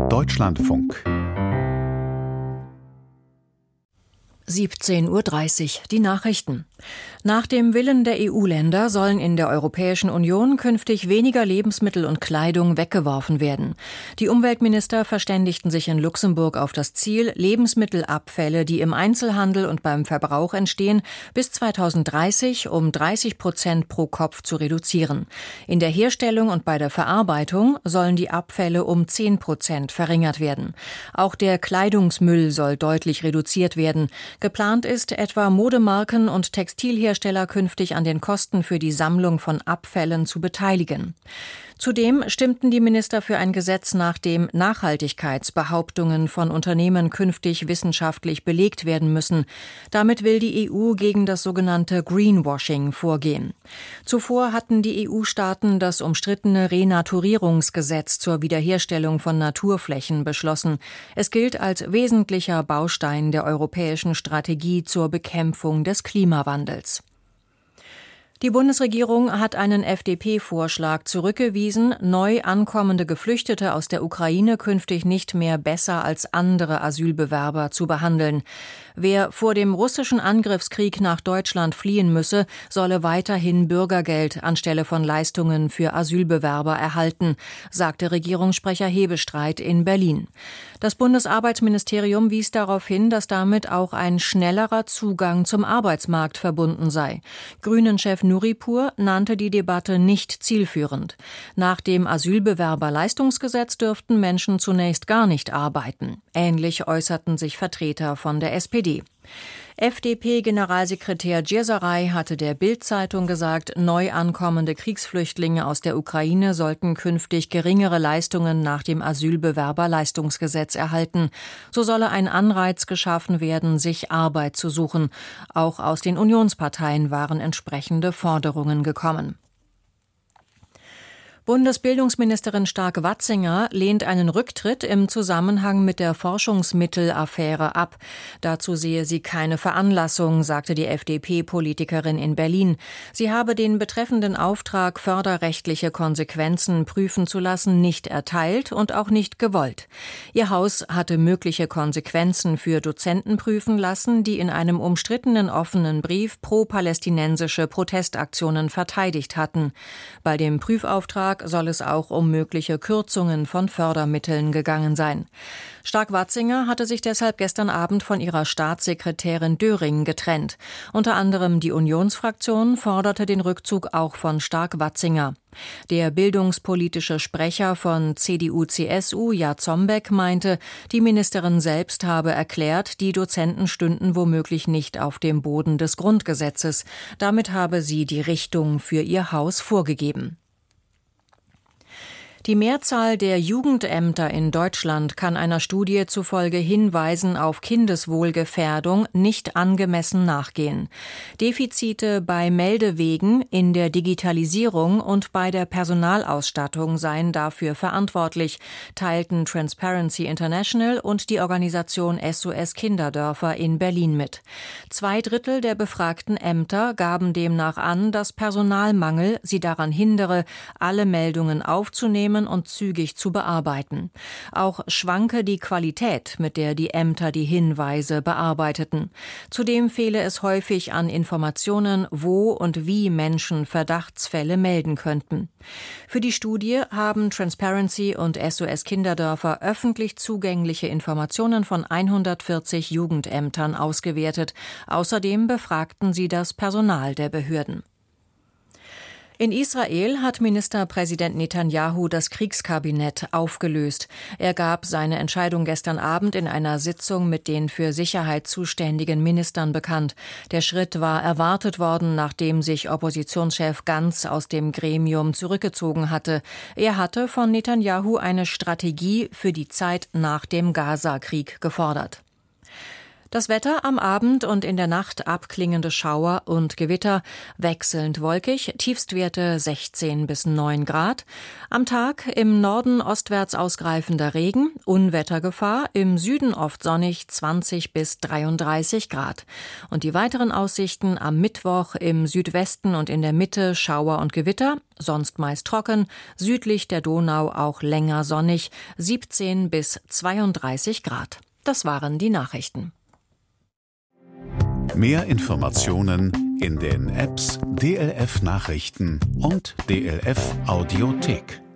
Deutschlandfunk 17:30 Uhr, die Nachrichten. Nach dem Willen der EU-Länder sollen in der Europäischen Union künftig weniger Lebensmittel und Kleidung weggeworfen werden. Die Umweltminister verständigten sich in Luxemburg auf das Ziel, Lebensmittelabfälle, die im Einzelhandel und beim Verbrauch entstehen, bis 2030 um 30% pro Kopf zu reduzieren. In der Herstellung und bei der Verarbeitung sollen die Abfälle um 10% verringert werden. Auch der Kleidungsmüll soll deutlich reduziert werden. Geplant ist, etwa Modemarken und Textilhersteller künftig an den Kosten für die Sammlung von Abfällen zu beteiligen. Zudem stimmten die Minister für ein Gesetz, nach dem Nachhaltigkeitsbehauptungen von Unternehmen künftig wissenschaftlich belegt werden müssen. Damit will die EU gegen das sogenannte Greenwashing vorgehen. Zuvor hatten die EU-Staaten das umstrittene Renaturierungsgesetz zur Wiederherstellung von Naturflächen beschlossen. Es gilt als wesentlicher Baustein der europäischen Strategie zur Bekämpfung des Klimawandels. Die Bundesregierung hat einen FDP-Vorschlag zurückgewiesen, neu ankommende Geflüchtete aus der Ukraine künftig nicht mehr besser als andere Asylbewerber zu behandeln. Wer vor dem russischen Angriffskrieg nach Deutschland fliehen müsse, solle weiterhin Bürgergeld anstelle von Leistungen für Asylbewerber erhalten, sagte Regierungssprecher Hebestreit in Berlin. Das Bundesarbeitsministerium wies darauf hin, dass damit auch ein schnellerer Zugang zum Arbeitsmarkt verbunden sei. Grünen-Chef Nuripur nannte die Debatte nicht zielführend. Nach dem Asylbewerberleistungsgesetz dürften Menschen zunächst gar nicht arbeiten. Ähnlich äußerten sich Vertreter von der SPD. FDP-Generalsekretär Djerzaraj hatte der Bild-Zeitung gesagt, neu ankommende Kriegsflüchtlinge aus der Ukraine sollten künftig geringere Leistungen nach dem Asylbewerberleistungsgesetz erhalten. So solle ein Anreiz geschaffen werden, sich Arbeit zu suchen. Auch aus den Unionsparteien waren entsprechende Forderungen gekommen. Bundesbildungsministerin Stark-Watzinger lehnt einen Rücktritt im Zusammenhang mit der Forschungsmittelaffäre ab. Dazu sehe sie keine Veranlassung, sagte die FDP-Politikerin in Berlin. Sie habe den betreffenden Auftrag, förderrechtliche Konsequenzen prüfen zu lassen, nicht erteilt und auch nicht gewollt. Ihr Haus hatte mögliche Konsequenzen für Dozenten prüfen lassen, die in einem umstrittenen offenen Brief pro-palästinensische Protestaktionen verteidigt hatten. Bei dem Prüfauftrag soll es auch um mögliche Kürzungen von Fördermitteln gegangen sein. Stark-Watzinger hatte sich deshalb gestern Abend von ihrer Staatssekretärin Döring getrennt. Unter anderem die Unionsfraktion forderte den Rückzug auch von Stark-Watzinger. Der bildungspolitische Sprecher von CDU/CSU, Jarzombeck, meinte, die Ministerin selbst habe erklärt, die Dozenten stünden womöglich nicht auf dem Boden des Grundgesetzes. Damit habe sie die Richtung für ihr Haus vorgegeben. Die Mehrzahl der Jugendämter in Deutschland kann einer Studie zufolge Hinweisen auf Kindeswohlgefährdung nicht angemessen nachgehen. Defizite bei Meldewegen, in der Digitalisierung und bei der Personalausstattung seien dafür verantwortlich, teilten Transparency International und die Organisation SOS Kinderdörfer in Berlin mit. 2/3 der befragten Ämter gaben demnach an, dass Personalmangel sie daran hindere, alle Meldungen aufzunehmen und zügig zu bearbeiten. Auch schwanke die Qualität, mit der die Ämter die Hinweise bearbeiteten. Zudem fehle es häufig an Informationen, wo und wie Menschen Verdachtsfälle melden könnten. Für die Studie haben Transparency und SOS Kinderdörfer öffentlich zugängliche Informationen von 140 Jugendämtern ausgewertet. Außerdem befragten sie das Personal der Behörden. In Israel hat Ministerpräsident Netanjahu das Kriegskabinett aufgelöst. Er gab seine Entscheidung gestern Abend in einer Sitzung mit den für Sicherheit zuständigen Ministern bekannt. Der Schritt war erwartet worden, nachdem sich Oppositionschef Gantz aus dem Gremium zurückgezogen hatte. Er hatte von Netanjahu eine Strategie für die Zeit nach dem Gaza-Krieg gefordert. Das Wetter am Abend und in der Nacht abklingende Schauer und Gewitter, wechselnd wolkig, Tiefstwerte 16 bis 9 Grad. Am Tag im Norden ostwärts ausgreifender Regen, Unwettergefahr, im Süden oft sonnig 20 bis 33 Grad. Und die weiteren Aussichten am Mittwoch im Südwesten und in der Mitte Schauer und Gewitter, sonst meist trocken, südlich der Donau auch länger sonnig, 17 bis 32 Grad. Das waren die Nachrichten. Mehr Informationen in den Apps DLF Nachrichten und DLF Audiothek.